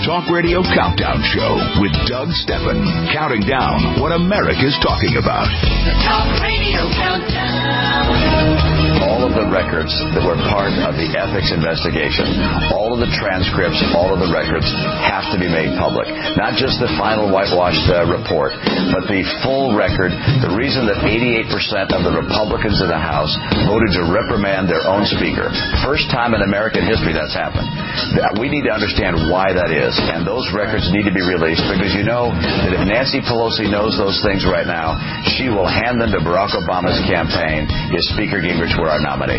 Talk Radio Countdown Show with Doug Steffen, counting down what America's talking about. The Talk Radio Countdown. All of the records that were part of the ethics investigation, all of the transcripts, all of the records have to be made public. Not just the final whitewashed report, but the full record. The reason that 88% of the Republicans in the House voted to reprimand their own speaker. First time in American history that's happened. We need to understand why that is, and those records need to be released, because you know that if Nancy Pelosi knows those things right now, she will hand them to Barack Obama's campaign if Speaker Gingrich were our nominee.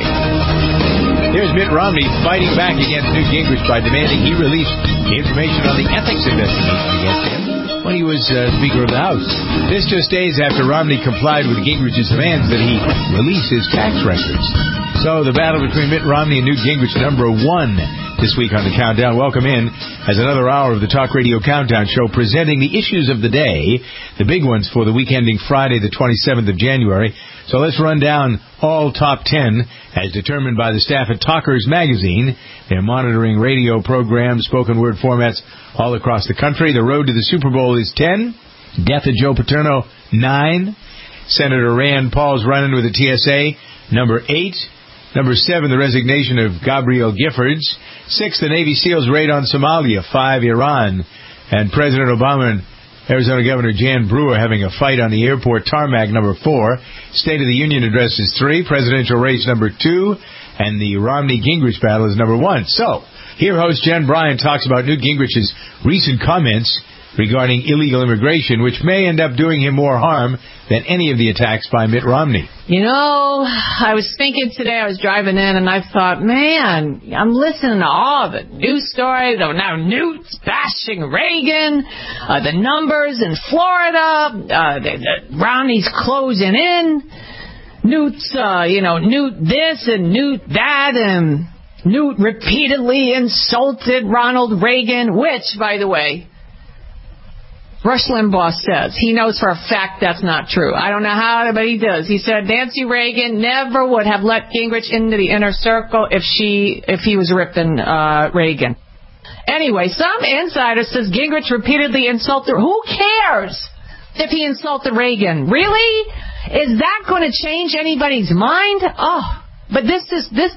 Here's Mitt Romney fighting back against Newt Gingrich by demanding he release the information on the ethics investigation against him when he was Speaker of the House. This just days after Romney complied with Gingrich's demands that he release his tax records. So the battle between Mitt Romney and Newt Gingrich, number one this week on the Countdown. Welcome in as another hour of the Talk Radio Countdown Show, presenting the issues of the day, the big ones for the week ending Friday, the 27th of January. So let's run down all top 10 as determined by the staff at Talkers Magazine. They're monitoring radio programs, spoken word formats all across the country. The road to the Super Bowl is 10. Death of Joe Paterno, 9. Senator Rand Paul's run-in with the TSA, number 8. Number 7, the resignation of Gabrielle Giffords. 6, the Navy SEALs raid on Somalia. 5, Iran. And President Obama and Arizona Governor Jan Brewer having a fight on the airport tarmac, number 4. State of the Union address is 3. Presidential race, number 2. And the Romney-Gingrich battle is number 1. So, here host Jen Bryan talks about Newt Gingrich's recent comments regarding illegal immigration, which may end up doing him more harm than any of the attacks by Mitt Romney. You know, I was thinking today, I was driving in, and I thought, man, I'm listening to all the news stories. Now Newt's bashing Reagan, the numbers in Florida, Romney's closing in, Newt's, Newt this and Newt that, and Newt repeatedly insulted Ronald Reagan, which, by the way, Rush Limbaugh says he knows for a fact that's not true. I don't know how, but he does. He said Nancy Reagan never would have let Gingrich into the inner circle if he was ripping Reagan. Anyway, some insider says Gingrich repeatedly insulted. Who cares if he insulted Reagan? Really? Is that going to change anybody's mind? Oh, but this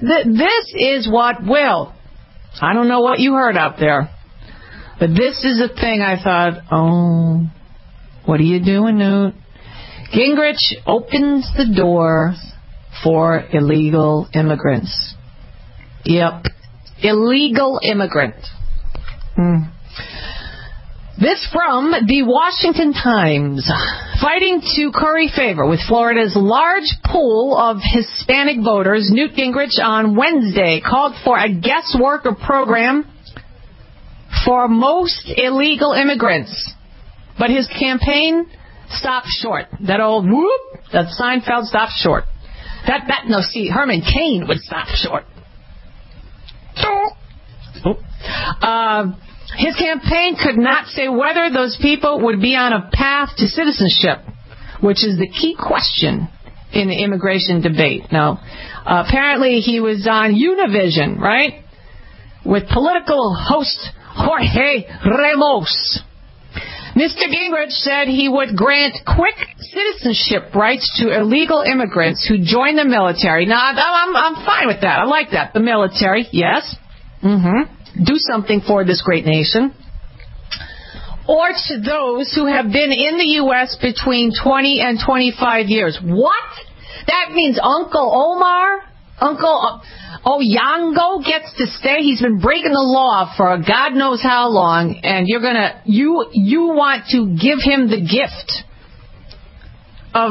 is what will. I don't know what you heard out there. But this is a thing I thought, oh, what are you doing, Newt? Gingrich opens the door for illegal immigrants. Yep, illegal immigrant. This from the Washington Times. Fighting to curry favor with Florida's large pool of Hispanic voters, Newt Gingrich on Wednesday called for a guest worker program for most illegal immigrants. But his campaign stopped short. That old whoop, that Seinfeld stopped short. Herman Cain would stop short. His campaign could not say whether those people would be on a path to citizenship, which is the key question in the immigration debate. Now, apparently he was on Univision, right? With political host Jorge Ramos. Mr. Gingrich said he would grant quick citizenship rights to illegal immigrants who join the military. Now, I'm fine with that. I like that. The military, yes. Do something for this great nation. Or to those who have been in the U.S. between 20 and 25 years. What? That means Uncle Omar, Uncle Oyango gets to stay. He's been breaking the law for God knows how long, and you want to give him the gift of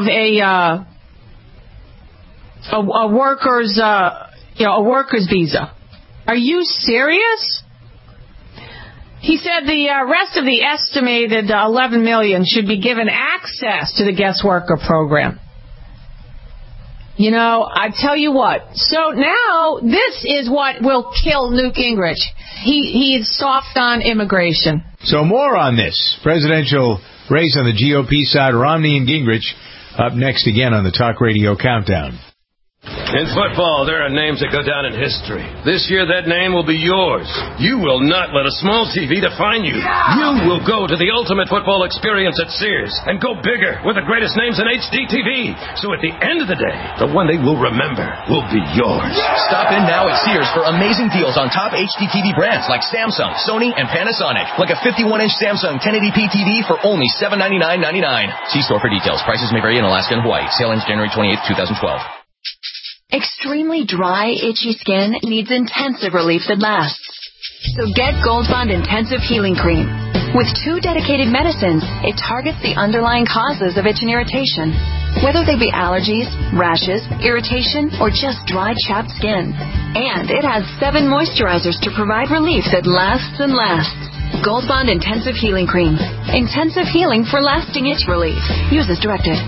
a worker's visa. Are you serious? He said the rest of the estimated 11 million should be given access to the guest worker program. You know, I tell you what. So now this is what will kill Newt Gingrich. He is soft on immigration. So more on this presidential race on the GOP side, Romney and Gingrich, up next again on the Talk Radio Countdown. In football, there are names that go down in history. This year, that name will be yours. You will not let a small TV define you. You will go to the ultimate football experience at Sears and go bigger with the greatest names in HD TV. So at the end of the day, the one they will remember will be yours. Stop in now at Sears for amazing deals on top HD TV brands like Samsung, Sony, and Panasonic. Like a 51-inch Samsung 1080p TV for only $799.99. See store for details. Prices may vary in Alaska and Hawaii. Sale ends January 28, 2012. Extremely dry, itchy skin needs intensive relief that lasts. So get Gold Bond Intensive Healing Cream. With 2 dedicated medicines, it targets the underlying causes of itch and irritation, whether they be allergies, rashes, irritation, or just dry, chapped skin. And it has 7 moisturizers to provide relief that lasts and lasts. Gold Bond Intensive Healing Cream. Intensive healing for lasting itch relief. Use as directed.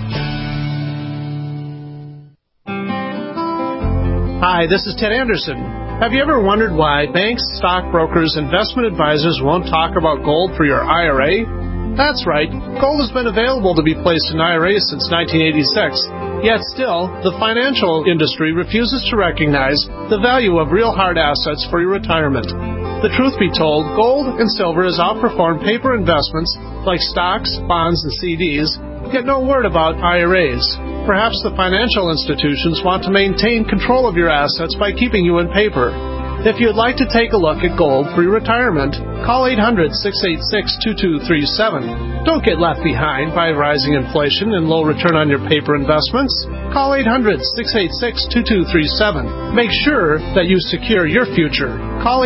Hi, this is Ted Anderson. Have you ever wondered why banks, stockbrokers, investment advisors won't talk about gold for your IRA? That's right. Gold has been available to be placed in IRAs since 1986. Yet still, the financial industry refuses to recognize the value of real hard assets for your retirement. The truth be told, gold and silver has outperformed paper investments like stocks, bonds, and CDs, yet no word about IRAs. Perhaps the financial institutions want to maintain control of your assets by keeping you in paper. If you'd like to take a look at gold for your retirement, call 800-686-2237. Don't get left behind by rising inflation and low return on your paper investments. Call 800-686-2237. Make sure that you secure your future. Call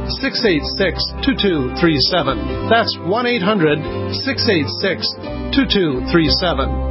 800-686-2237. That's 1-800-686-2237.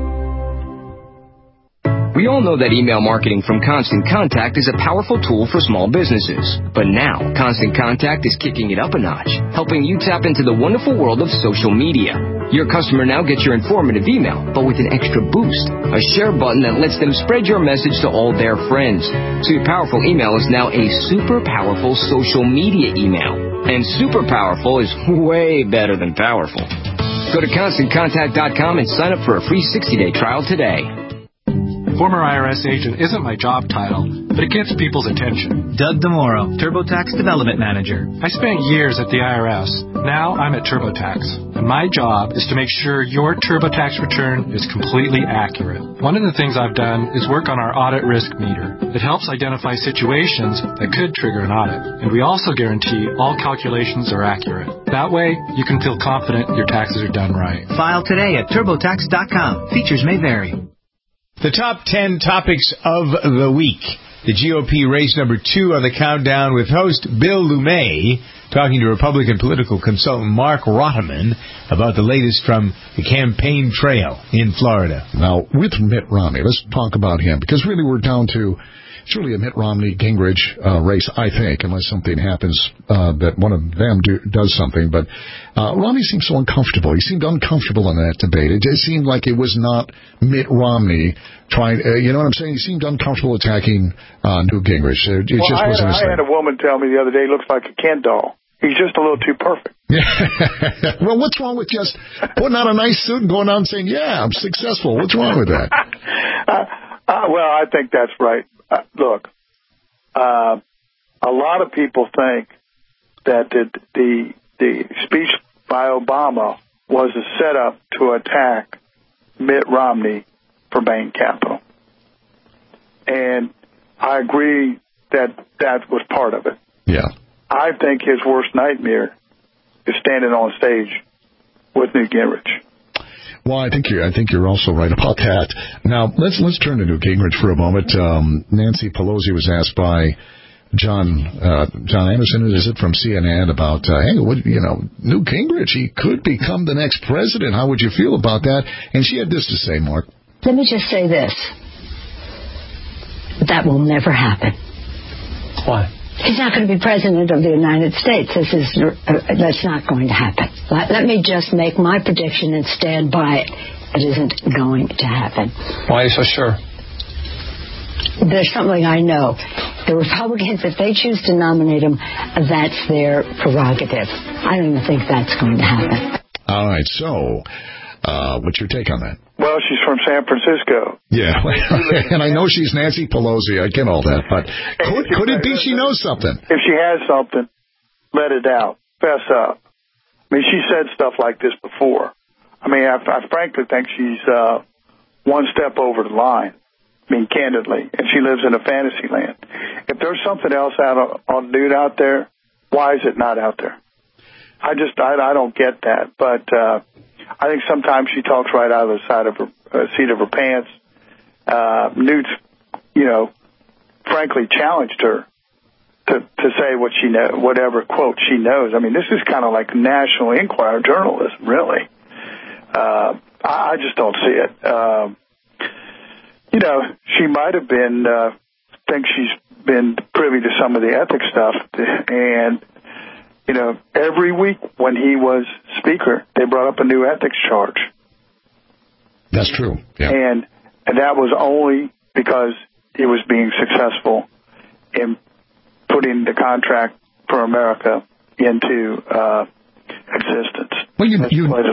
We all know that email marketing from Constant Contact is a powerful tool for small businesses. But now, Constant Contact is kicking it up a notch, helping you tap into the wonderful world of social media. Your customer now gets your informative email, but with an extra boost, a share button that lets them spread your message to all their friends. So your powerful email is now a super powerful social media email. And super powerful is way better than powerful. Go to ConstantContact.com and sign up for a free 60-day trial today. Former IRS agent isn't my job title, but it gets people's attention. Doug DeMoro, TurboTax Development Manager. I spent years at the IRS. Now I'm at TurboTax, and my job is to make sure your TurboTax return is completely accurate. One of the things I've done is work on our audit risk meter. It helps identify situations that could trigger an audit, and we also guarantee all calculations are accurate. That way, you can feel confident your taxes are done right. File today at TurboTax.com. Features may vary. The top 10 topics of the week. The GOP race number 2 on the countdown with host Bill Lumay talking to Republican political consultant Mark Rotteman about the latest from the campaign trail in Florida. Now, with Mitt Romney, let's talk about him, because really we're down to it's really a Mitt Romney-Gingrich race, I think, unless something happens that one of them does something. But Romney seemed so uncomfortable. He seemed uncomfortable in that debate. It just seemed like it was not Mitt Romney trying, you know what I'm saying? He seemed uncomfortable attacking Newt Gingrich. I had a woman tell me the other day, he looks like a Ken doll. He's just a little too perfect. Well, what's wrong with just putting on a nice suit and going out and saying, yeah, I'm successful? What's wrong with that? Well, I think that's right. Look, a lot of people think that the speech by Obama was a setup to attack Mitt Romney for Bain Capital. And I agree that was part of it. Yeah. I think his worst nightmare is standing on stage with Newt Gingrich. Well, I think you're also right about that. Now, let's turn to Newt Gingrich for a moment. Nancy Pelosi was asked by John Anderson, is it, from CNN, about hey, Newt Gingrich, he could become the next president. How would you feel about that? And she had this to say, Mark. Let me just say this: that will never happen. Why? He's not going to be president of the United States. That's not going to happen. Let me just make my prediction and stand by it. It isn't going to happen. Why are you so sure? There's something I know. The Republicans, if they choose to nominate him, that's their prerogative. I don't even think that's going to happen. All right, so What's your take on that? Well, she's from San Francisco. Yeah, and I know she's Nancy Pelosi. I get all that, but could it be she knows something? If she has something, let it out. Fess up. I mean, she said stuff like this before. I mean, I frankly think she's one step over the line. I mean, candidly, and she lives in a fantasy land. If there's something else on nude out there, why is it not out there? I don't get that. But I think sometimes she talks right out of the side of her seat of her pants. Newt's, frankly challenged her to say what she whatever quote she knows. I mean, this is kind of like National Enquirer journalism, really. I just don't see it. She might have been, think she's been privy to some of the ethics stuff. And, every week when he was speaker, they brought up a new ethics charge. That's true. Yeah. And that was only because he was being successful in putting the contract for America into existence. Well, the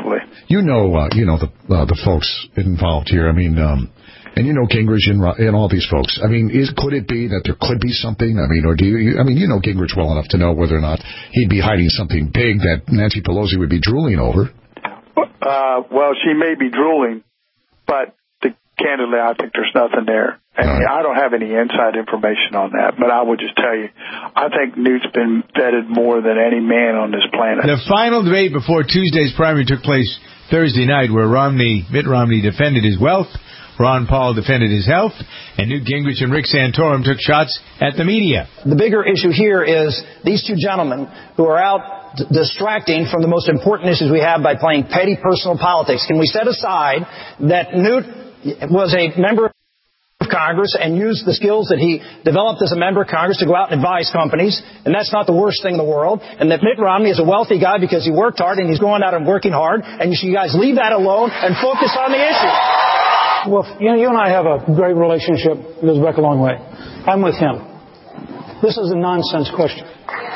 folks involved here. I mean, and Gingrich and all these folks. I mean, could it be that there could be something? I mean, or do you? I mean, Gingrich well enough to know whether or not he'd be hiding something big that Nancy Pelosi would be drooling over. Well, she may be drooling, but candidly, I think there's nothing there. And I don't have any inside information on that, but I would just tell you, I think Newt's been vetted more than any man on this planet. The final debate before Tuesday's primary took place Thursday night, where Mitt Romney defended his wealth, Ron Paul defended his health, and Newt Gingrich and Rick Santorum took shots at the media. The bigger issue here is these two gentlemen who are out distracting from the most important issues we have by playing petty personal politics. Can we set aside that Newt was a member of Congress and used the skills that he developed as a member of Congress to go out and advise companies, and that's not the worst thing in the world, and that Mitt Romney is a wealthy guy because he worked hard and he's going out and working hard, and you guys leave that alone and focus on the issue. Well, you and I have a great relationship. It goes back a long way. I'm with him. This is a nonsense question.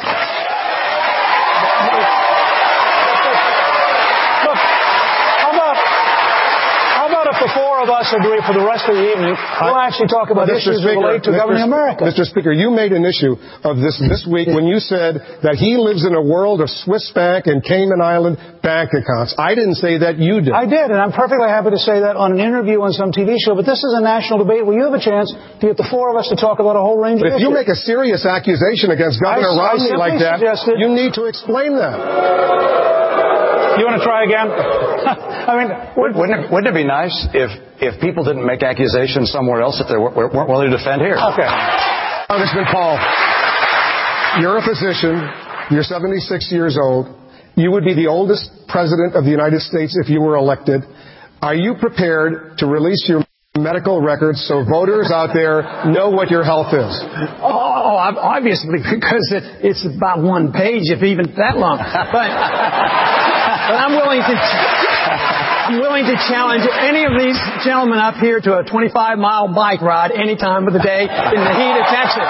The four of us agree for the rest of the evening. We'll actually talk about issues that relate to governing America. Mr. Speaker, you made an issue of this week when you said that he lives in a world of Swiss bank and Cayman Island bank accounts. I didn't say that, you did. I did, and I'm perfectly happy to say that on an interview on some TV show, but this is a national debate where you have a chance to get the four of us to talk about a whole range of issues. If you make a serious accusation against Governor Romney like that, you need to explain that. You want to try again? I mean, wouldn't it be nice if people didn't make accusations somewhere else that they weren't willing to defend here? Okay. Congressman Paul, you're a physician. You're 76 years old. You would be the oldest president of the United States if you were elected. Are you prepared to release your medical records so voters out there know what your health is? Oh, obviously, because it's about one page, if even that long. But I'm willing to challenge any of these gentlemen up here to a 25-mile bike ride any time of the day in the heat of Texas.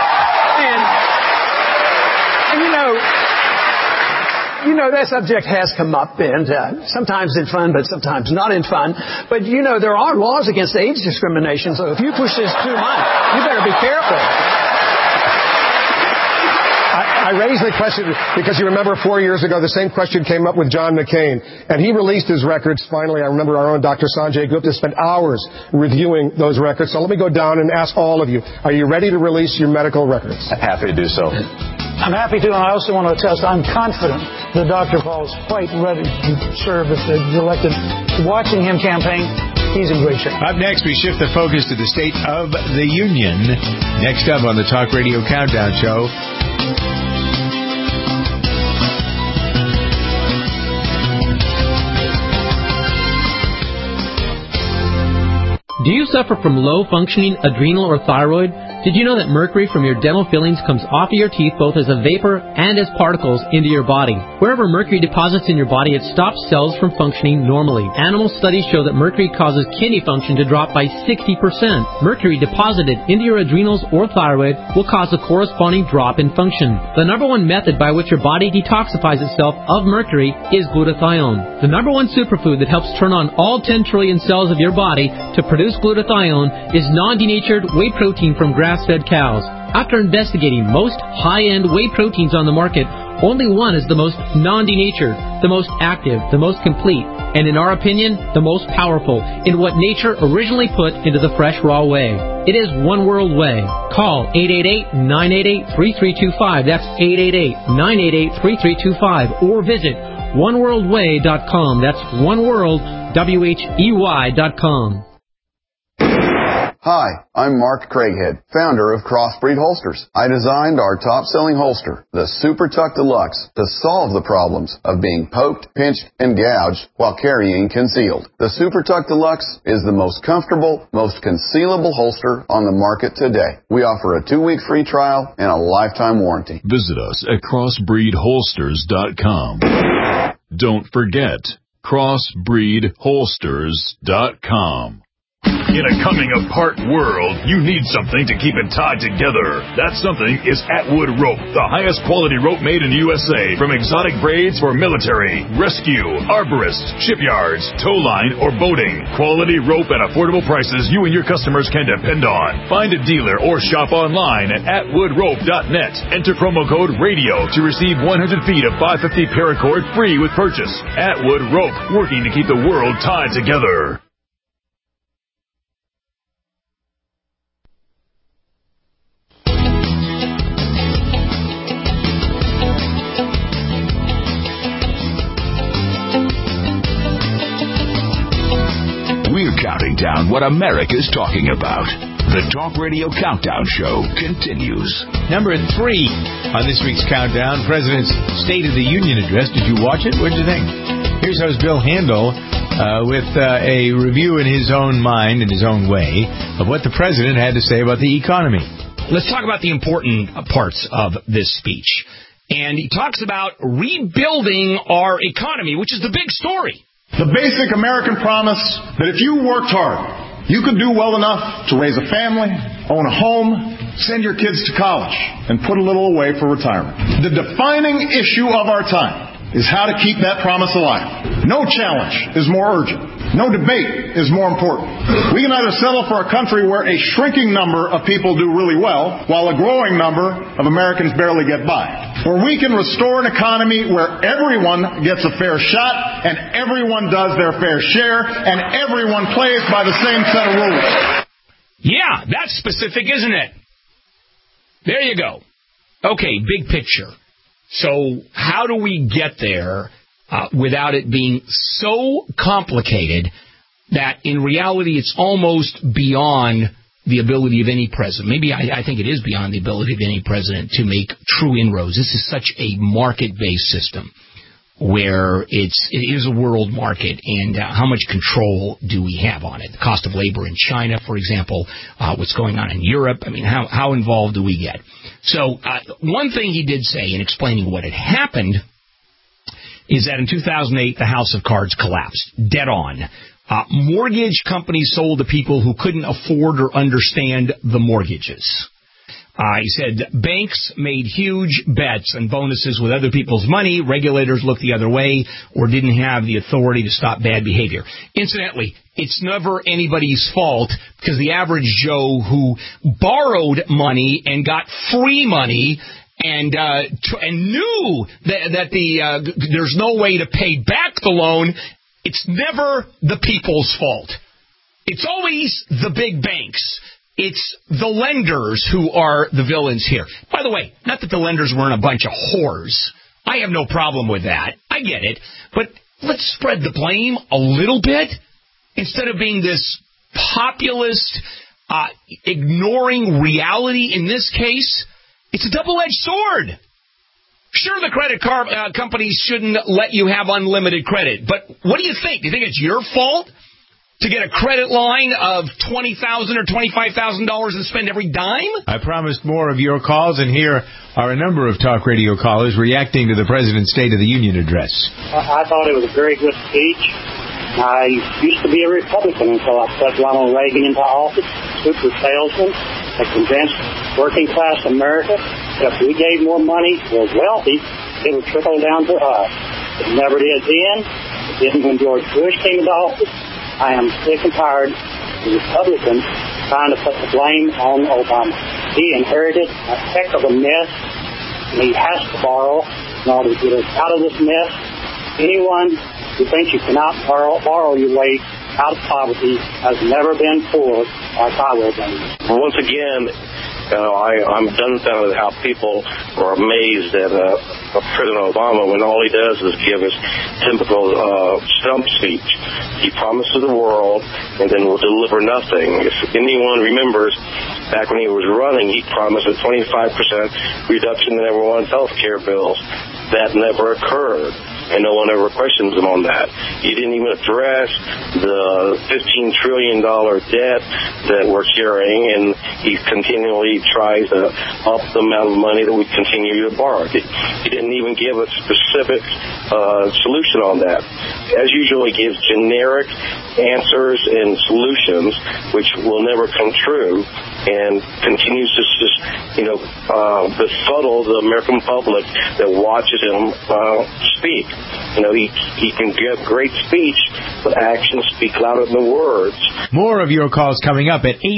And that subject has come up, and sometimes in fun, but sometimes not in fun. But, there are laws against age discrimination, so if you push this too much, you better be careful. I raised the question because you remember 4 years ago, the same question came up with John McCain, and he released his records. Finally, I remember our own Dr. Sanjay Gupta spent hours reviewing those records. So let me go down and ask all of you, are you ready to release your medical records? Happy to do so. I'm happy to, and I also want to attest, I'm confident that Dr. Paul's quite ready to serve if he's elected. Watching him campaign, he's in great shape. Up next, we shift the focus to the State of the Union. Next up on the Talk Radio Countdown Show. Do you suffer from low-functioning adrenal or thyroid? Did you know that mercury from your dental fillings comes off of your teeth both as a vapor and as particles into your body? Wherever mercury deposits in your body, it stops cells from functioning normally. Animal studies show that mercury causes kidney function to drop by 60%. Mercury deposited into your adrenals or thyroid will cause a corresponding drop in function. The number one method by which your body detoxifies itself of mercury is glutathione. The number one superfood that helps turn on all 10 trillion cells of your body to produce glutathione is non-denatured whey protein from grass-fed cows. After investigating most high-end whey proteins on the market, only one is the most non-denatured, the most active, the most complete, and in our opinion, the most powerful in what nature originally put into the fresh raw whey. It is One World Whey. Call 888-988-3325. That's 888-988-3325. Or visit oneworldwhey.com. That's oneworldwhey.com. Hi, I'm Mark Craighead, founder of Crossbreed Holsters. I designed our top-selling holster, the Super Tuck Deluxe, to solve the problems of being poked, pinched, and gouged while carrying concealed. The Super Tuck Deluxe is the most comfortable, most concealable holster on the market today. We offer a 2-week free trial and a lifetime warranty. Visit us at crossbreedholsters.com. Don't forget, crossbreedholsters.com. In a coming-apart world, you need something to keep it tied together. That something is Atwood Rope, the highest quality rope made in the USA, from exotic braids for military, rescue, arborists, shipyards, tow line, or boating. Quality rope at affordable prices you and your customers can depend on. Find a dealer or shop online at atwoodrope.net. Enter promo code RADIO to receive 100 feet of 550 paracord free with purchase. Atwood Rope, working to keep the world tied together. We're counting down what America's talking about. The Talk Radio Countdown Show continues. Number 3 on this week's countdown, President's State of the Union address. Did you watch it? What did you think? Here's host Bill Handel with a review in his own mind, in his own way, of what the President had to say about the economy. Let's talk about the important parts of this speech. And he talks about rebuilding our economy, which is the big story. The basic American promise that if you worked hard, you could do well enough to raise a family, own a home, send your kids to college, and put a little away for retirement. The defining issue of our time is how to keep that promise alive. No challenge is more urgent. No debate is more important. We can either settle for a country where a shrinking number of people do really well, while a growing number of Americans barely get by. Or we can restore an economy where everyone gets a fair shot, and everyone does their fair share, and everyone plays by the same set of rules. Yeah, that's specific, isn't it? There you go. Okay, big picture. So how do we get there without it being so complicated that in reality it's almost beyond the ability of any president? Maybe I think it is beyond the ability of any president to make true inroads. This is such a market-based system where it is a world market, and how much control do we have on it? The cost of labor in China, for example, what's going on in Europe. I mean, how involved do we get? So one thing he did say in explaining what had happened is that in 2008, the House of Cards collapsed. Dead on. Mortgage companies sold to people who couldn't afford or understand the mortgages. He said banks made huge bets and bonuses with other people's money. Regulators looked the other way or didn't have the authority to stop bad behavior. Incidentally, it's never anybody's fault, because the average Joe who borrowed money and got free money and knew that there's no way to pay back the loan, it's never the people's fault. It's always the big banks. It's the lenders who are the villains here. By the way, not that the lenders weren't a bunch of whores. I have no problem with that. I get it. But let's spread the blame a little bit instead of being this populist, ignoring reality in this case. It's a double-edged sword. Sure, the credit card companies shouldn't let you have unlimited credit, but what do you think? Do you think it's your fault to get a credit line of $20,000 or $25,000 and spend every dime? I promised more of your calls, and here are a number of talk radio callers reacting to the President's State of the Union address. I thought it was a very good speech. I used to be a Republican until I put Ronald Reagan into office, super salesman, that convinced working class America that if we gave more money to the wealthy, it would trickle down to us. It never did then. It didn't when George Bush came into office. I am sick and tired of the Republicans trying to put the blame on Obama. He inherited a heck of a mess, and he has to borrow in order to get us out of this mess. Anyone who thinks you cannot borrow your way out of poverty has never been poor like I will be. Once again, I'm dumbfounded how people are amazed at President Obama when all he does is give his typical stump speech. He promises the world and then will deliver nothing. If anyone remembers, back when he was running, he promised a 25% reduction in everyone's health care bills. That never occurred, and no one ever questions him on that. He didn't even address the $15 trillion debt that we're carrying, and he continually tries to up the amount of money that we continue to borrow. He didn't even give a specific solution on that. As usual, he gives generic answers and solutions, which will never come true, and continues to just, befuddle the American public that watches him speak. He can give great speech, but actions speak louder than words. More of your calls coming up at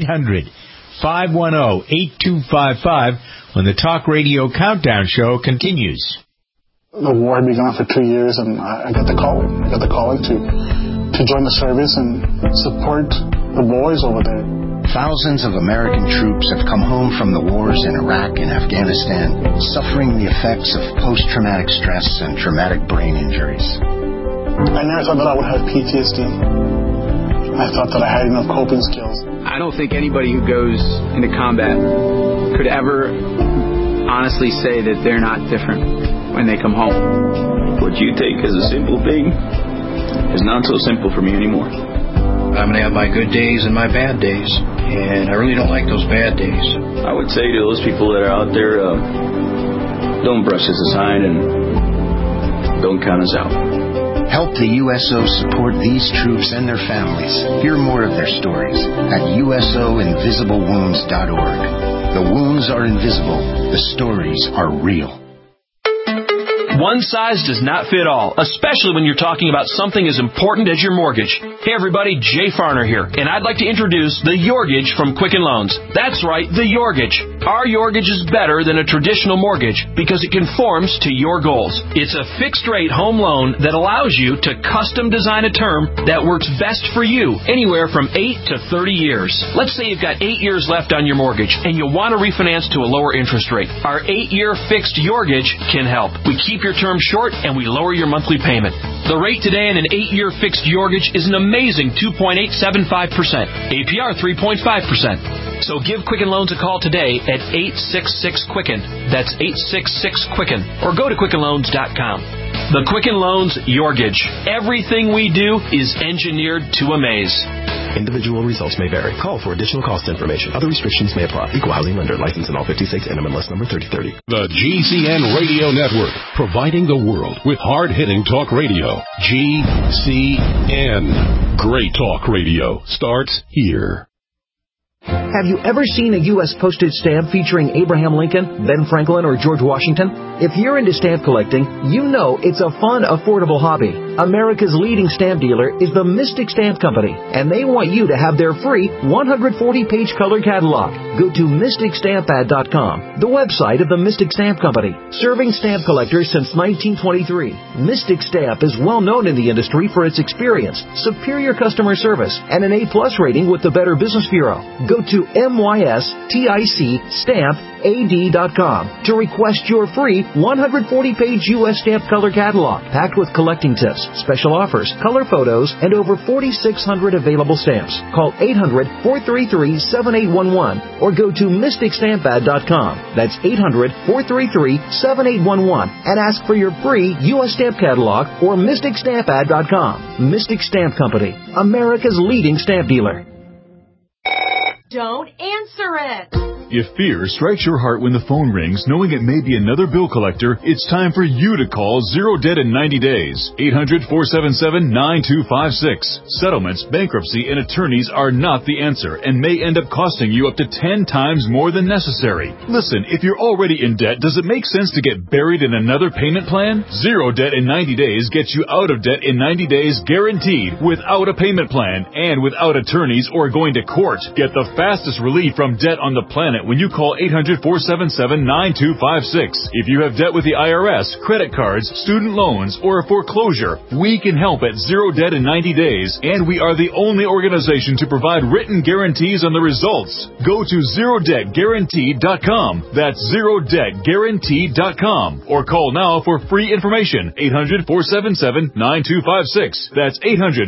800-510-8255 when the Talk Radio Countdown Show continues. The war had been going on for 2 years, and I got the calling. I got the calling to join the service and support the boys over there. Thousands of American troops have come home from the wars in Iraq and Afghanistan, suffering the effects of post-traumatic stress and traumatic brain injuries. I never thought that I would have PTSD. I thought that I had enough coping skills. I don't think anybody who goes into combat could ever honestly say that they're not different when they come home. What you take as a simple thing is not so simple for me anymore. I'm going to have my good days and my bad days, and I really don't like those bad days. I would say to those people that are out there, don't brush us aside and don't count us out. Help the USO support these troops and their families. Hear more of their stories at usoinvisiblewounds.org. The wounds are invisible. The stories are real. One size does not fit all, especially when you're talking about something as important as your mortgage. Hey everybody, Jay Farner here, and I'd like to introduce the Yorgage from Quicken Loans. That's right, the Yorgage. Our Yorgage is better than a traditional mortgage because it conforms to your goals. It's a fixed-rate home loan that allows you to custom design a term that works best for you, anywhere from 8 to 30 years. Let's say you've got 8 years left on your mortgage and you want to refinance to a lower interest rate. Our 8-year fixed Yorgage can help. We keep your term short and we lower your monthly payment. The rate today in an 8-year fixed Yorgage is an amazing 2.875%, APR 3.5%. So give Quicken Loans a call today at 866-QUICKEN. That's 866-QUICKEN. Or go to QuickenLoans.com. The Quicken Loans Yorgage. Everything we do is engineered to amaze. Individual results may vary. Call for additional cost information. Other restrictions may apply. Equal housing lender. License in all 50 states. NMLS number 3030. The GCN Radio Network, providing the world with hard-hitting talk radio. GCN. Great talk radio starts here. Have you ever seen a U.S. postage stamp featuring Abraham Lincoln, Ben Franklin, or George Washington? If you're into stamp collecting, you know it's a fun, affordable hobby. America's leading stamp dealer is the Mystic Stamp Company, and they want you to have their free 140-page color catalog. Go to MysticStampAd.com, the website of the Mystic Stamp Company, serving stamp collectors since 1923. Mystic Stamp is well known in the industry for its experience, superior customer service, and an A+ rating with the Better Business Bureau. Go to to mysticstampad.com to request your free 140-page U.S. stamp color catalog packed with collecting tips, special offers, color photos, and over 4,600 available stamps. Call 800-433-7811 or go to mysticstampad.com. That's 800-433-7811 and ask for your free U.S. stamp catalog or mysticstampad.com. Mystic Stamp Company, America's leading stamp dealer. Don't answer it. If fear strikes your heart when the phone rings, knowing it may be another bill collector, it's time for you to call Zero Debt in 90 days. 800-477-9256. Settlements, bankruptcy, and attorneys are not the answer and may end up costing you up to 10 times more than necessary. Listen, if you're already in debt, does it make sense to get buried in another payment plan? Zero Debt in 90 days gets you out of debt in 90 days guaranteed, without a payment plan and without attorneys or going to court. Get the fastest relief from debt on the planet when you call 800-477-9256. If you have debt with the IRS, credit cards, student loans, or a foreclosure, we can help at Zero Debt in 90 days, and we are the only organization to provide written guarantees on the results. Go to ZeroDebtGuaranteed.com. That's ZeroDebtGuaranteed.com. Or call now for free information. 800-477-9256. That's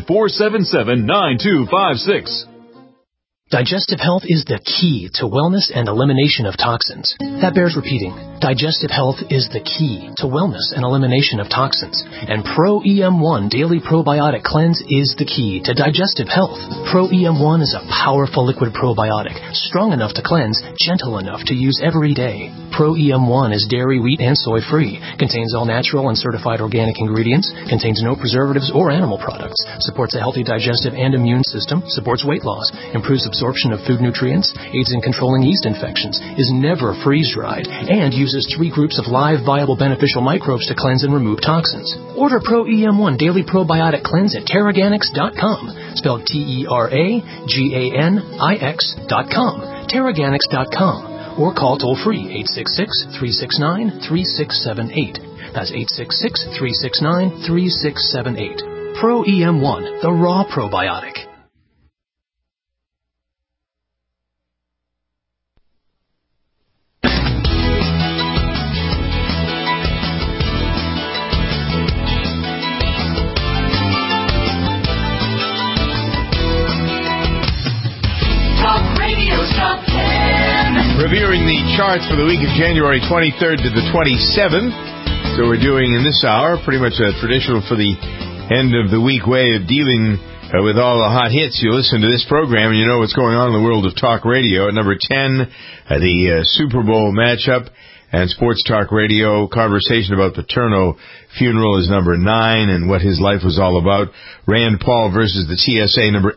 800-477-9256. Digestive health is the key to wellness and elimination of toxins. That bears repeating. Digestive health is the key to wellness and elimination of toxins. And Pro-EM1 Daily Probiotic Cleanse is the key to digestive health. Pro-EM1 is a powerful liquid probiotic, strong enough to cleanse, gentle enough to use every day. Pro-EM1 is dairy, wheat, and soy-free, contains all natural and certified organic ingredients, contains no preservatives or animal products, supports a healthy digestive and immune system, supports weight loss, improves absorption of food nutrients, aids in controlling yeast infections, is never freeze-dried, and uses 3 groups of live, viable, beneficial microbes to cleanse and remove toxins. Order Pro-EM1 Daily Probiotic Cleanse at Teraganix.com, spelled Teraganix.com, Teraganix.com, or call toll-free 866-369-3678. That's 866-369-3678. Pro-EM1, the raw probiotic. Reviewing the charts for the week of January 23rd to the 27th. So we're doing in this hour pretty much a traditional for the end of the week way of dealing with all the hot hits. You listen to this program and you know what's going on in the world of talk radio. At number 10, the Super Bowl matchup and sports talk radio conversation about the Paterno funeral is number 9 and what his life was all about. Rand Paul versus the TSA, number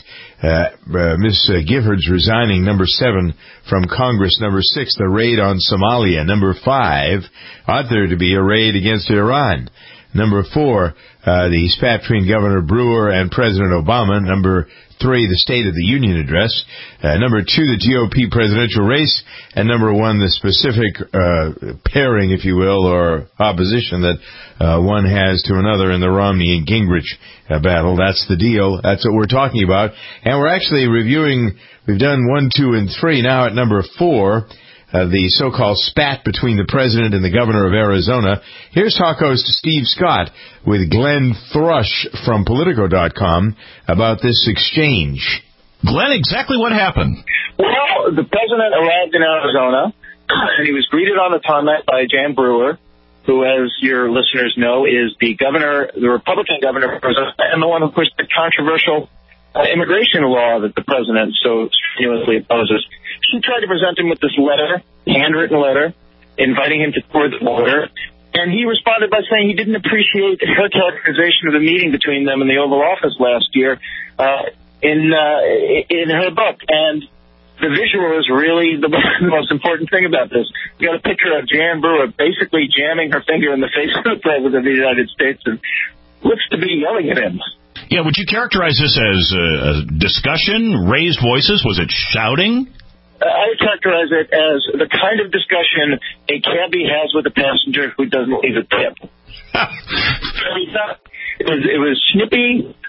8. Miss Giffords resigning, number 7 from Congress. Number 6, the raid on Somalia. Number 5, ought there to be a raid against Iran. Number 4, the spat between Governor Brewer and President Obama. Number 3, the State of the Union address. Number 2, the GOP presidential race. And number 1, the specific pairing, if you will, or opposition that one has to another in the Romney and Gingrich battle. That's the deal. That's what we're talking about. And we're actually reviewing, we've done 1, 2, and 3. Now at number 4, the so-called spat between the president and the governor of Arizona. Here's talk host Steve Scott with Glenn Thrush from Politico.com about this exchange. Glenn, exactly what happened? Well, the president arrived in Arizona, and he was greeted on the tarmac by Jan Brewer, who, as your listeners know, is the governor, the Republican governor of Arizona, and the one who pushed the controversial immigration law that the president so strenuously opposes. She tried to present him with this letter, handwritten letter, inviting him to tour the border, and he responded by saying he didn't appreciate her characterization of the meeting between them in the Oval Office last year in her book. And the visual is really the most important thing about this. You got a picture of Jan Brewer basically jamming her finger in the face of the president of the United States and looks to be yelling at him. Yeah, would you characterize this as a discussion, raised voices? Was it shouting? I would characterize it as the kind of discussion a cabbie has with a passenger who doesn't leave a tip. It was snippy,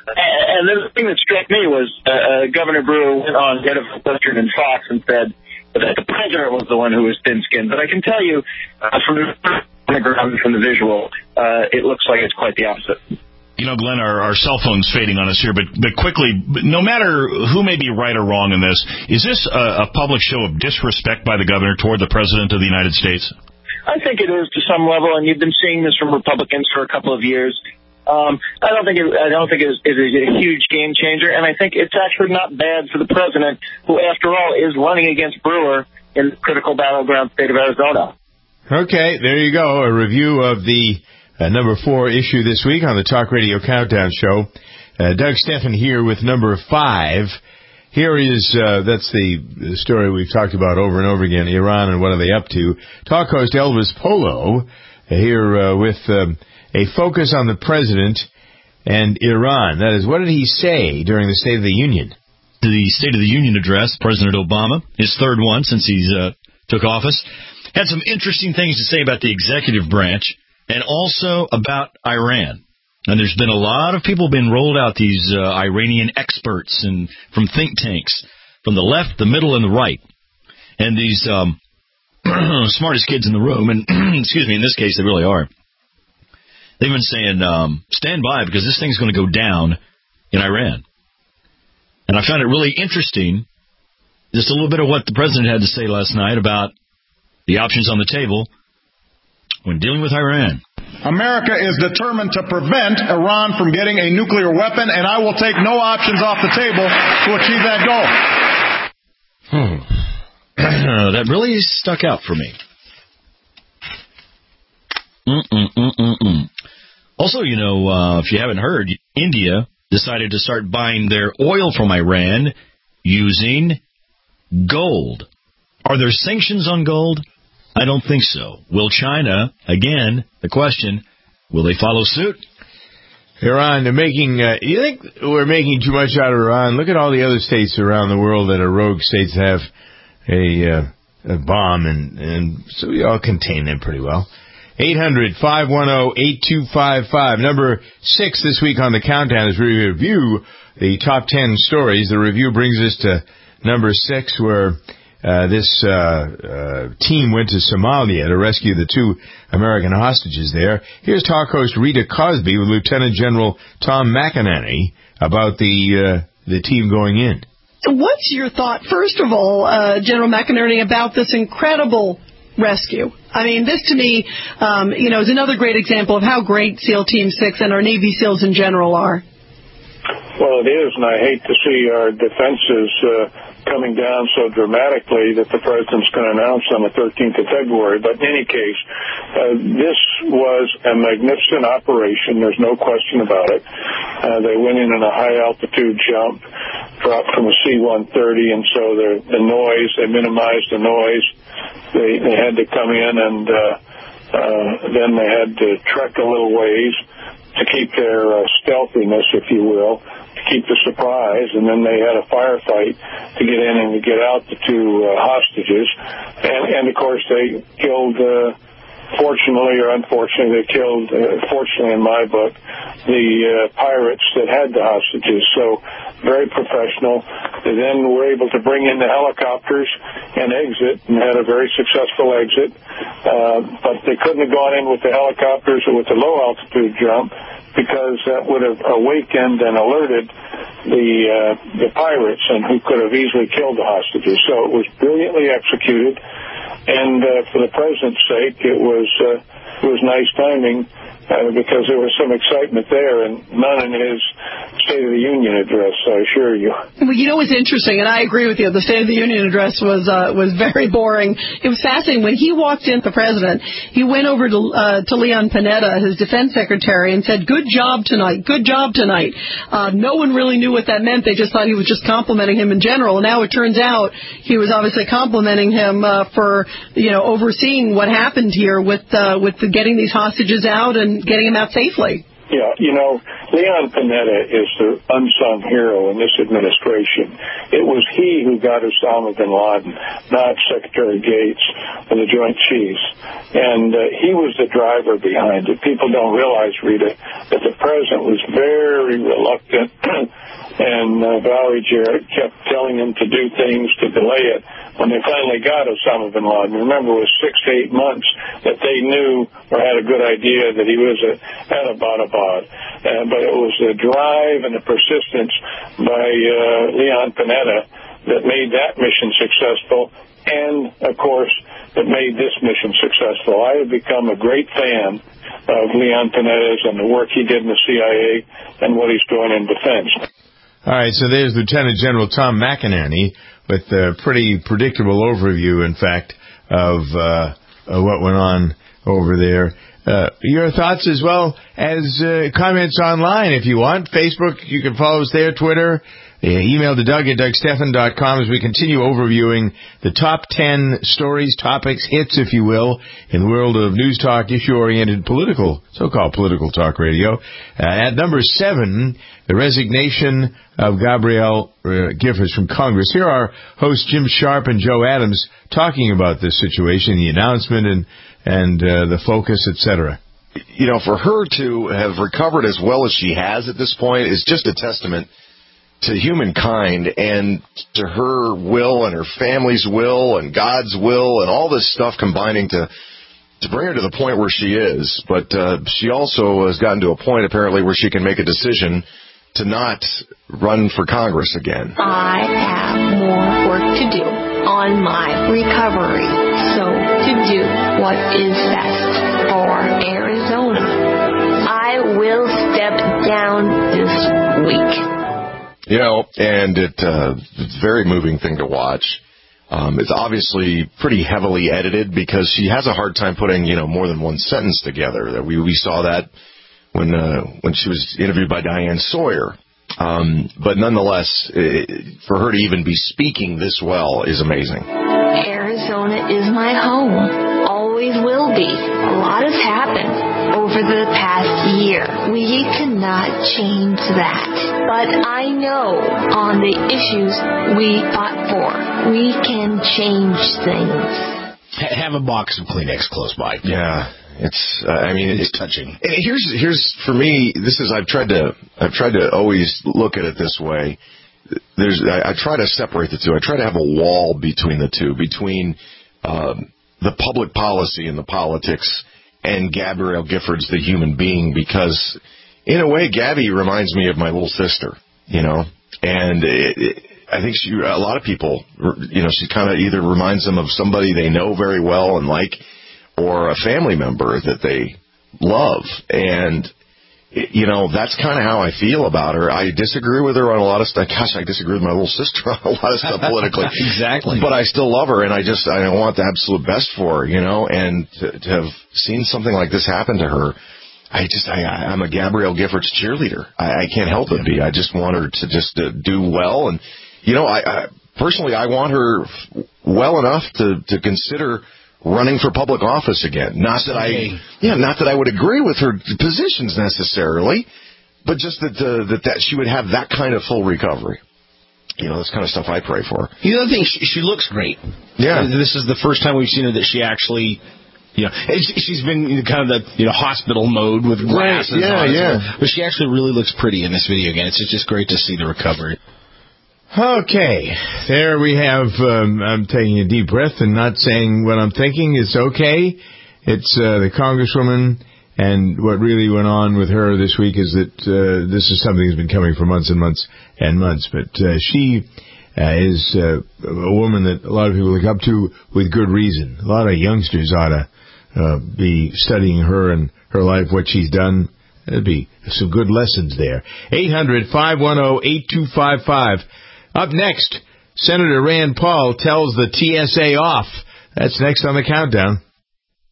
And the thing that struck me was Governor Brewer went on Jennifer Western and Fox and said that the president was the one who was thin-skinned. But I can tell you from the ground, from the visual, it looks like it's quite the opposite. You know, Glenn, our cell phone's fading on us here, but quickly, no matter who may be right or wrong in this, is this a public show of disrespect by the governor toward the president of the United States? I think it is to some level, and you've been seeing this from Republicans for a couple of years. I don't think it is a huge game changer, and I think it's actually not bad for the president, who, after all, is running against Brewer in the critical battleground state of Arizona. Okay, there you go. A review of the number 4 issue this week on the Talk Radio Countdown Show. Doug Steffen here with number 5. Here is, that's the story we've talked about over and over again, Iran and what are they up to. Talk host Elvis Polo here with a focus on the president and Iran. That is, what did he say during the State of the Union? The State of the Union address, President Obama, his third one since he's took office, had some interesting things to say about the executive branch and also about Iran. And there's been a lot of people been rolled out, these Iranian experts and from think tanks, from the left, the middle, and the right. And these smartest kids in the room, and excuse me, in this case, they really are. They've been saying, stand by, because this thing's going to go down in Iran. And I found it really interesting, just a little bit of what the president had to say last night about the options on the table when dealing with Iran. America is determined to prevent Iran from getting a nuclear weapon, and I will take no options off the table to achieve that goal. That really stuck out for me. Also, you know, if you haven't heard, India decided to start buying their oil from Iran using gold. Are there sanctions on gold? I don't think so. Will China, again, the question, will they follow suit? Iran, they're making, you think we're making too much out of Iran? Look at all the other states around the world that are rogue states that have a bomb, and so we all contain them pretty well. 800-510-8255. Number 6 this week on the countdown as we review the top 10 stories. The review brings us to number 6, where this team went to Somalia to rescue the 2 American hostages there. Here's talk host Rita Cosby with Lieutenant General Tom McInerney about the team going in. What's your thought, first of all, General McInerney, about this incredible rescue? I mean, this to me, is another great example of how great SEAL Team 6 and our Navy SEALs in general are. Well, it is, and I hate to see our defenses coming down so dramatically that the president's going to announce on the 13th of February. But in any case, this was a magnificent operation. There's no question about it. They went in a high-altitude jump, dropped from a C-130, and so the noise, they minimized the noise. They had to come in, and then they had to trek a little ways to keep their stealthiness, if you will, to keep the surprise, and then they had a firefight to get in and to get out the 2 hostages. And of course, they killed, fortunately or unfortunately, they killed, fortunately in my book, the pirates that had the hostages. So very professional. They then were able to bring in the helicopters and exit, and had a very successful exit. But they couldn't have gone in with the helicopters or with the low-altitude jump, because that would have awakened and alerted the pirates, and who could have easily killed the hostages. So it was brilliantly executed, and for the president's sake, it was nice timing, because there was some excitement there, and none in his State of the Union address, I assure you. Well, you know what's interesting, and I agree with you, the State of the Union address was very boring. It was fascinating. When he walked in, the president, he went over to Leon Panetta, his defense secretary, and said, good job tonight, good job tonight. No one really knew what that meant. They just thought he was just complimenting him in general. And now it turns out he was obviously complimenting him for, overseeing what happened here with getting these hostages out and getting them out safely. Yeah, Leon Panetta is the unsung hero in this administration. It was he who got Osama bin Laden, not Secretary Gates or the Joint Chiefs. And he was the driver behind it. People don't realize, Rita, that the president was very reluctant, and Valerie Jarrett kept telling him to do things to delay it. When they finally got Osama bin Laden, remember, it was 6 to 8 months that they knew or had a good idea that he was at Abbottabad. But it was the drive and the persistence by Leon Panetta that made that mission successful, and, of course, that made this mission successful. I have become a great fan of Leon Panetta's and the work he did in the CIA and what he's doing in defense. All right, so there's Lieutenant General Tom McInerney with a pretty predictable overview, in fact, of what went on over there. Your thoughts as well as comments online if you want. Facebook, you can follow us there. Twitter, email to Doug at DougStephan.com as we continue overviewing the top 10 stories, topics, hits, if you will, in the world of news talk, issue-oriented so-called political talk radio. At number 7, the resignation of Gabrielle Giffords from Congress. Here are hosts Jim Sharp and Joe Adams talking about this situation, the announcement and the focus, etc. For her to have recovered as well as she has at this point is just a testament to humankind and to her will and her family's will and God's will and all this stuff combining to bring her to the point where she is. But she also has gotten to a point, apparently, where she can make a decision to not run for Congress again. I have more work to do on my recovery. So to do what is best for Arizona, I will step down this week. And it's a very moving thing to watch. It's obviously pretty heavily edited because she has a hard time putting, more than one sentence together. We saw that when she was interviewed by Diane Sawyer. But nonetheless, for her to even be speaking this well is amazing. Arizona is my home. Always will be. A lot has happened over the past year. We cannot change that. But I know on the issues we fought for, we can change things. Have a box of Kleenex close by. Yeah. It's touching. Here's for me. I've tried to always look at it this way. I try to separate the two. I try to have a wall between the two, between the public policy and the politics, and Gabrielle Giffords, the human being, because in a way, Gabby reminds me of my little sister. And I think a lot of people, she kind of either reminds them of somebody they know very well and like, or a family member that they love. And, that's kind of how I feel about her. I disagree with her on a lot of stuff. Gosh, I disagree with my little sister on a lot of stuff politically. Exactly. But I still love her, and I want the absolute best for her, and to have seen something like this happen to her, I'm a Gabrielle Giffords cheerleader. I can't help but be. I just want her to do well. And, personally, I want her well enough to consider running for public office again. Not that I would agree with her positions necessarily, but just that she would have that kind of full recovery. This kind of stuff I pray for. The other thing, she looks great. Yeah. This is the first time we've seen her that she actually, she's been in kind of the hospital mode with glasses on. Yeah. But she actually really looks pretty in this video again. It's just great to see the recovery. Okay, there we have, I'm taking a deep breath and not saying what I'm thinking. It's okay. It's the Congresswoman, and what really went on with her this week is that this is something that's been coming for months and months and months. But she is a woman that a lot of people look up to with good reason. A lot of youngsters ought to be studying her and her life, what she's done. There'd be some good lessons there. 800-510-8255. Up next, Senator Rand Paul tells the TSA off. That's next on the countdown.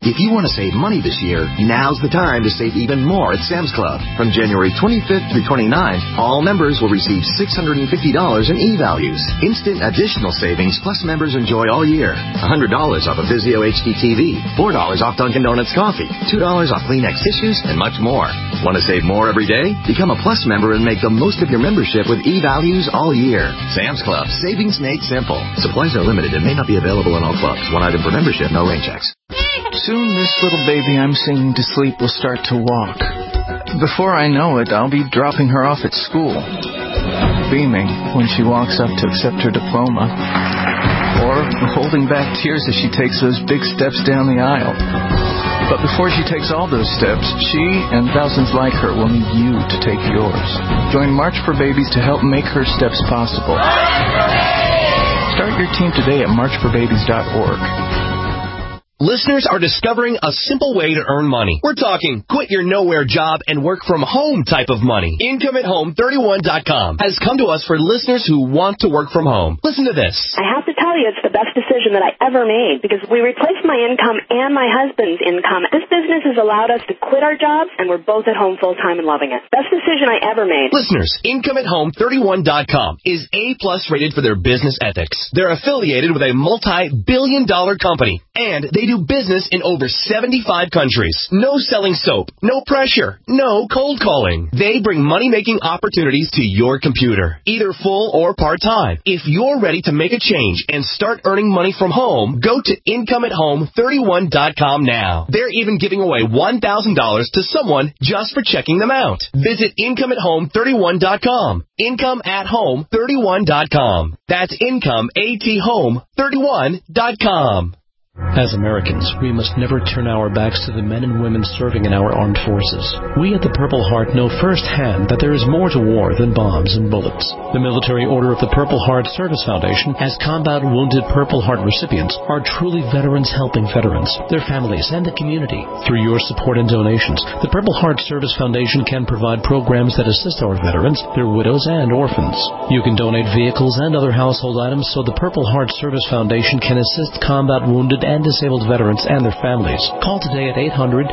If you want to save money this year, now's the time to save even more at Sam's Club. From January 25th through 29th, all members will receive $650 in e-values. Instant additional savings, plus members enjoy all year. $100 off a Vizio HD TV, $4 off Dunkin' Donuts coffee, $2 off Kleenex tissues, and much more. Want to save more every day? Become a Plus member and make the most of your membership with e-values all year. Sam's Club. Savings made simple. Supplies are limited and may not be available in all clubs. One item per membership, no rain checks. Soon this little baby I'm singing to sleep will start to walk. Before I know it, I'll be dropping her off at school, beaming when she walks up to accept her diploma, or holding back tears as she takes those big steps down the aisle. But before she takes all those steps, she and thousands like her will need you to take yours. Join March for Babies to help make her steps possible. Start your team today at marchforbabies.org. Listeners are discovering a simple way to earn money. We're talking quit your nowhere job and work from home type of money. IncomeAtHome31.com has come to us for listeners who want to work from home. Listen to this. I have to tell you, it's the best decision that I ever made because we replaced my income and my husband's income. This business has allowed us to quit our jobs, and we're both at home full time and loving it. Best decision I ever made. Listeners, IncomeAtHome31.com is A+ rated for their business ethics. They're affiliated with a multi-billion-dollar company, and they do business in over 75 countries. No selling soap, no pressure, no cold calling. They bring money-making opportunities to your computer, either full or part-time. If you're ready to make a change and start earning money from home, go to IncomeAtHome31.com now. They're even giving away $1,000 to someone just for checking them out. Visit IncomeAtHome31.com. IncomeAtHome31.com. That's IncomeAtHome31.com. As Americans, we must never turn our backs to the men and women serving in our armed forces. We at the Purple Heart know firsthand that there is more to war than bombs and bullets. The Military Order of the Purple Heart Service Foundation, as combat wounded Purple Heart recipients, are truly veterans helping veterans, their families, and the community. Through your support and donations, the Purple Heart Service Foundation can provide programs that assist our veterans, their widows, and orphans. You can donate vehicles and other household items so the Purple Heart Service Foundation can assist combat wounded and disabled veterans and their families. Call today at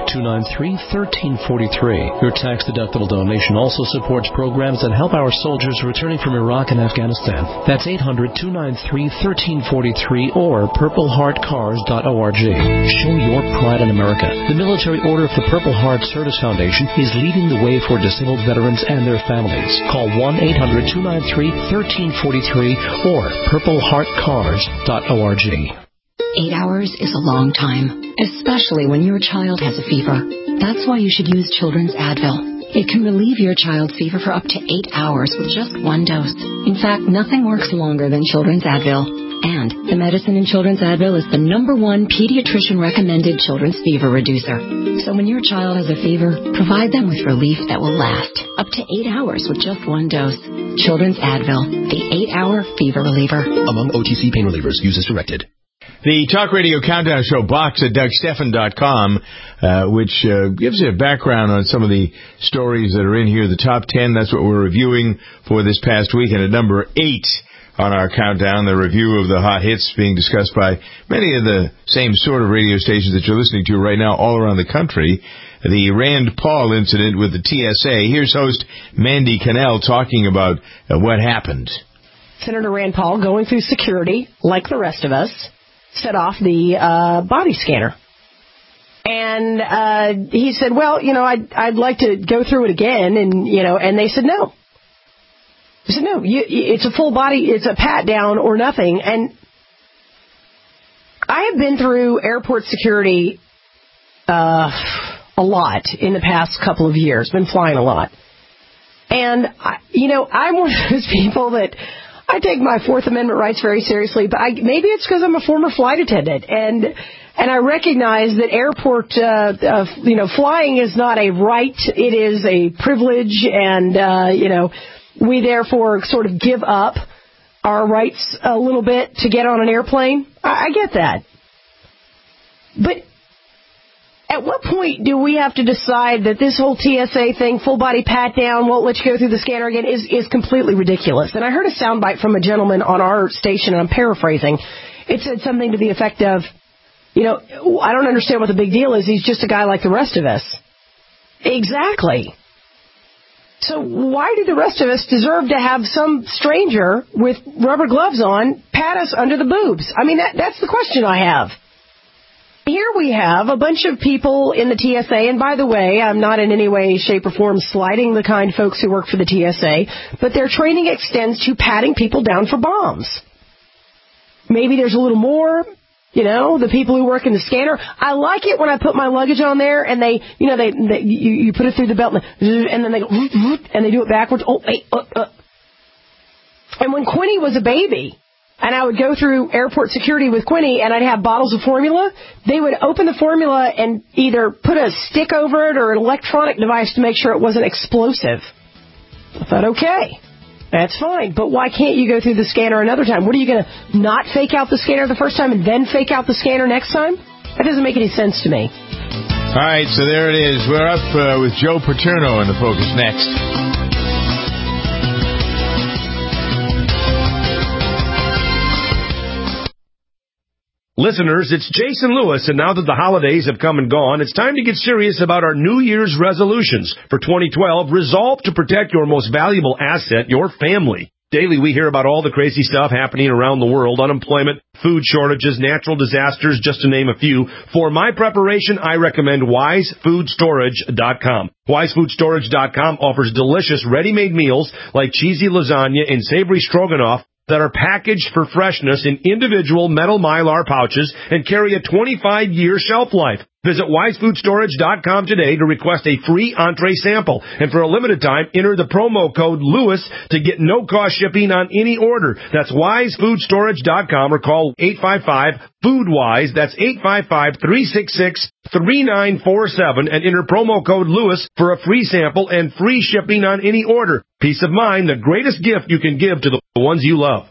800-293-1343. Your tax-deductible donation also supports programs that help our soldiers returning from Iraq and Afghanistan. That's 800-293-1343 or purpleheartcars.org. Show your pride in America. The Military Order of the Purple Heart Service Foundation is leading the way for disabled veterans and their families. Call 1-800-293-1343 or purpleheartcars.org. 8 hours is a long time, especially when your child has a fever. That's why you should use Children's Advil. It can relieve your child's fever for up to 8 hours with just one dose. In fact, nothing works longer than Children's Advil. And the medicine in Children's Advil is the #1 pediatrician-recommended children's fever reducer. So when your child has a fever, provide them with relief that will last up to 8 hours with just one dose. Children's Advil, the 8-hour fever reliever. Among OTC pain relievers, use as directed. The Talk Radio Countdown Show box at DougStephan.com, which gives you a background on some of the stories that are in here. The top 10, that's what we're reviewing for this past week. And at number 8 on our countdown, the review of the hot hits being discussed by many of the same sort of radio stations that you're listening to right now all around the country. The Rand Paul incident with the TSA. Here's host Mandy Cannell talking about what happened. Senator Rand Paul, going through security, like the rest of us, set off the body scanner. And he said, well, I'd like to go through it again. And they said, no. They said, no, it's a full body, it's a pat down or nothing. And I have been through airport security a lot in the past couple of years, been flying a lot. And, I'm one of those people that I take my Fourth Amendment rights very seriously, but maybe it's because I'm a former flight attendant, and I recognize that airport, flying is not a right; it is a privilege, and we therefore sort of give up our rights a little bit to get on an airplane. I get that, but at what point do we have to decide that this whole TSA thing, full body pat down, won't let you go through the scanner again, is completely ridiculous? And I heard a soundbite from a gentleman on our station, and I'm paraphrasing. It said something to the effect of, I don't understand what the big deal is. He's just a guy like the rest of us. Exactly. So why do the rest of us deserve to have some stranger with rubber gloves on pat us under the boobs? I mean, that's the question I have. Here we have a bunch of people in the TSA, and by the way, I'm not in any way, shape, or form slighting the kind folks who work for the TSA, but their training extends to patting people down for bombs. Maybe there's a little more, the people who work in the scanner. I like it when I put my luggage on there, and you put it through the belt, and then they go, and they do it backwards. Oh, wait, And when Quinny was a baby, and I would go through airport security with Quinny, and I'd have bottles of formula, they would open the formula and either put a stick over it or an electronic device to make sure it wasn't explosive. I thought, okay, that's fine, but why can't you go through the scanner another time? What, are you going to not fake out the scanner the first time and then fake out the scanner next time? That doesn't make any sense to me. All right, so there it is. We're up with Joe Paterno in the Focus next. Listeners, it's Jason Lewis, and now that the holidays have come and gone, it's time to get serious about our New Year's resolutions. For 2012, resolve to protect your most valuable asset, your family. Daily, we hear about all the crazy stuff happening around the world, unemployment, food shortages, natural disasters, just to name a few. For my preparation, I recommend WiseFoodStorage.com. WiseFoodStorage.com offers delicious ready-made meals like cheesy lasagna and savory stroganoff that are packaged for freshness in individual metal Mylar pouches and carry a 25-year shelf life. Visit WiseFoodStorage.com today to request a free entree sample. And for a limited time, enter the promo code LEWIS to get no-cost shipping on any order. That's WiseFoodStorage.com or call 855-FOODWISE. That's 855-366-3947 and enter promo code LEWIS for a free sample and free shipping on any order. Peace of mind, the greatest gift you can give to the ones you love.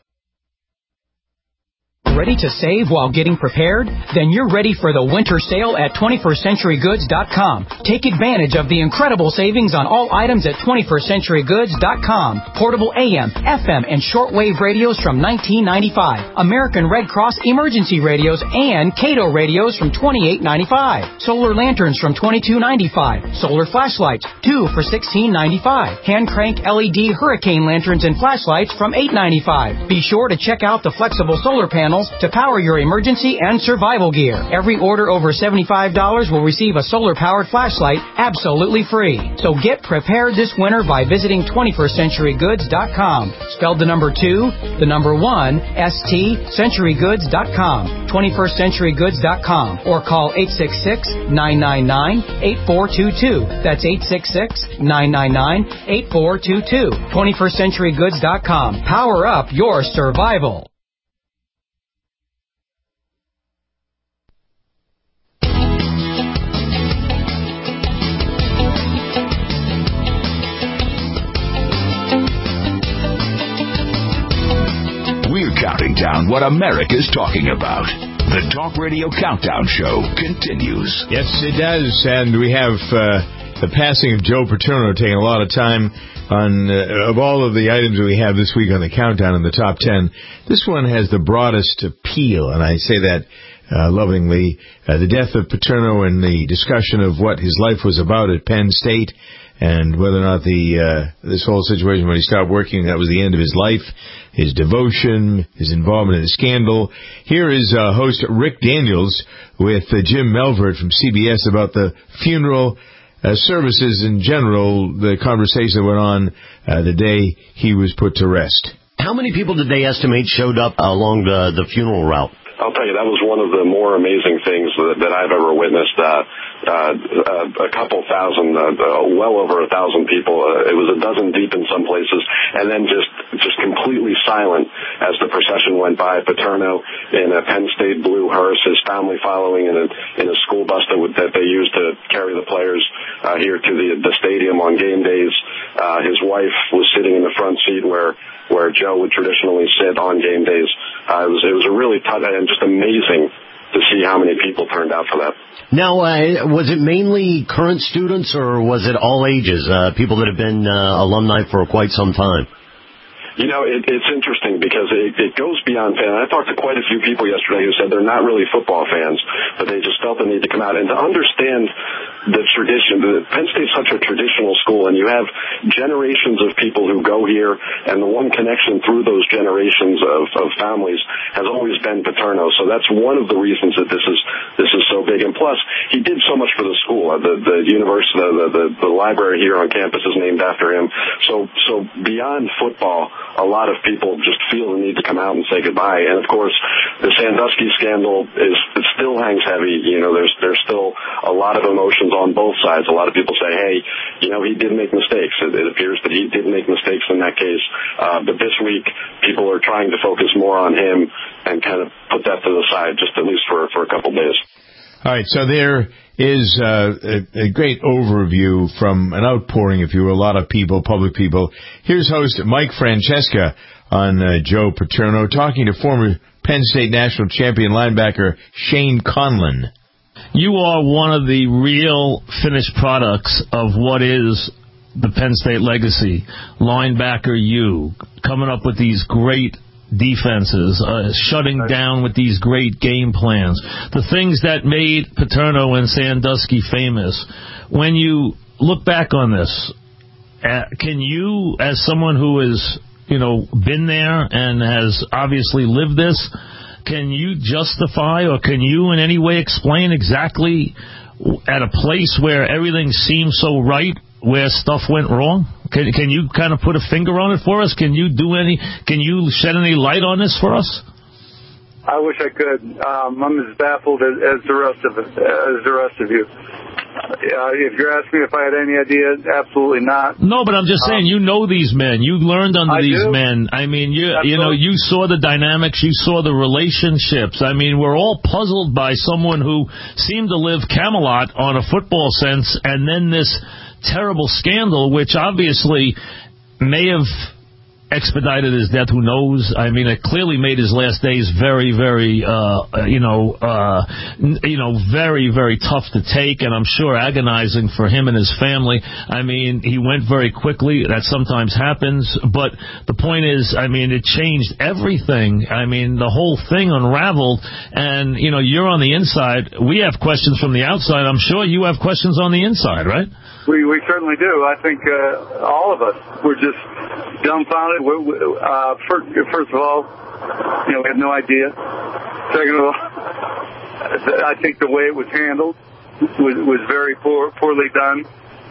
Ready to save while getting prepared? Then you're ready for the winter sale at 21stCenturyGoods.com. Take advantage of the incredible savings on all items at 21stCenturyGoods.com. Portable AM, FM, and shortwave radios from $19.95. American Red Cross emergency radios and Cato radios from $28.95. Solar lanterns from $22.95. Solar flashlights, 2 for $16.95. Hand crank LED hurricane lanterns and flashlights from $8.95. Be sure to check out the flexible solar panels to power your emergency and survival gear. Every order over $75 will receive a solar-powered flashlight absolutely free. So get prepared this winter by visiting 21stCenturyGoods.com. Spelled the number 2, the number 1, ST, CenturyGoods.com. 21stCenturyGoods.com. Or call 866-999-8422. That's 866-999-8422. 21stCenturyGoods.com. Power up your survival. We're counting down what America's talking about. The Talk Radio Countdown Show continues. Yes, it does. And we have the passing of Joe Paterno taking a lot of time on, of all of the items that we have this week on the countdown in the top 10. This one has the broadest appeal, and I say that lovingly. The death of Paterno and the discussion of what his life was about at Penn State and whether or not this whole situation when he stopped working, that was the end of his life, his devotion, his involvement in the scandal. Here is host Rick Daniels with Jim Melvert from CBS about the funeral services in general, the conversation that went on the day he was put to rest. How many people did they estimate showed up along the funeral route? I'll tell you, that was one of the more amazing things that I've ever witnessed. A couple thousand, well over 1,000 people. It was a dozen deep in some places, and then just completely silent as the procession went by. Paterno in a Penn State blue hearse, his family following in a school bus that they used to carry the players here to the stadium on game days. His wife was sitting in the front seat where Joe would traditionally sit on game days. It was a really tough and just amazing to see how many people turned out for that. Now, was it mainly current students or was it all ages, people that have been alumni for quite some time? It's interesting because it goes beyond fan. I talked to quite a few people yesterday who said they're not really football fans, but they just felt the need to come out. And to understand the tradition, Penn State's such a traditional school, and you have generations of people who go here, and the one connection through those generations of families has always been Paterno. So that's one of the reasons that this is so big. And plus, he did so much for the school. The university, the library here on campus is named after him. So beyond football, a lot of people just feel the need to come out and say goodbye. And of course, the Sandusky scandal it still hangs heavy. There's still a lot of emotions on both sides. A lot of people say, hey, he did make mistakes. It appears that he did make mistakes in that case. But this week, people are trying to focus more on him and kind of put that to the side, just at least for a couple days. All right, so there is a great overview from an outpouring, if you will, a lot of people, public people. Here's host Mike Francesca on Joe Paterno talking to former Penn State national champion linebacker Shane Conlon. You are one of the real finished products of what is the Penn State legacy. Linebacker you, coming up with these great defenses, shutting down with these great game plans, the things that made Paterno and Sandusky famous. When you look back on this, can you, as someone who has, been there and has obviously lived this, can you justify or can you in any way explain exactly at a place where everything seems so right, where stuff went wrong? Can you kind of put a finger on it for us? Can you shed any light on this for us? I wish I could. I'm as baffled as the rest of you. If you're asking me if I had any idea, absolutely not. No, but I'm just saying, you know these men. You learned under these men. I mean, you saw the dynamics. You saw the relationships. I mean, we're all puzzled by someone who seemed to live Camelot on a football sense, and then this terrible scandal, which obviously may have expedited his death. Who knows? I mean, it clearly made his last days very, very, very, very tough to take, and I'm sure agonizing for him and his family. I mean, he went very quickly. That sometimes happens, but the point is, I mean, it changed everything. I mean, the whole thing unraveled, and you're on the inside. We have questions from the outside. I'm sure you have questions on the inside, right? We certainly do. I think all of us were just dumbfounded. First of all, we had no idea. Second of all, I think the way it was handled was very poorly done,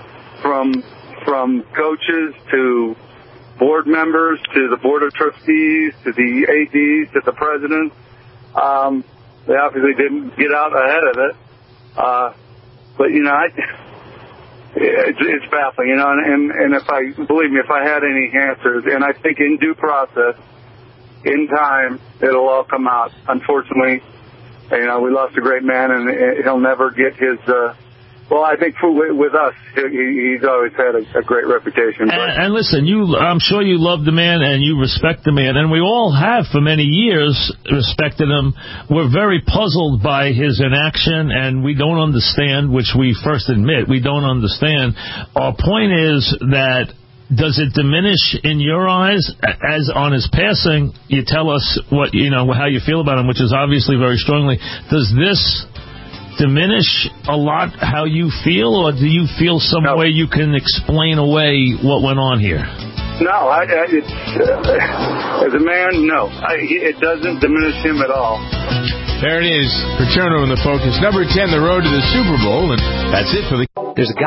from coaches to board members to the board of trustees to the ADs to the president. They obviously didn't get out ahead of it. But it's baffling, and if I had any answers, and I think in due process, in time, it'll all come out. Unfortunately, we lost a great man, and he'll never get his, I think with us, he's always had a great reputation. And listen, I'm sure you love the man and you respect the man, and we all have for many years respected him. We're very puzzled by his inaction, and we don't understand, which we first admit, we don't understand. Our point is that, does it diminish in your eyes, as on his passing, you tell us what, how you feel about him, which is obviously very strongly. Does this diminish a lot how you feel, or do you feel some way you can explain away what went on here? No, as a man, no. It doesn't diminish him at all. There it is, Paterno in the focus. Number 10, the road to the Super Bowl, and that's it for the... There's a guy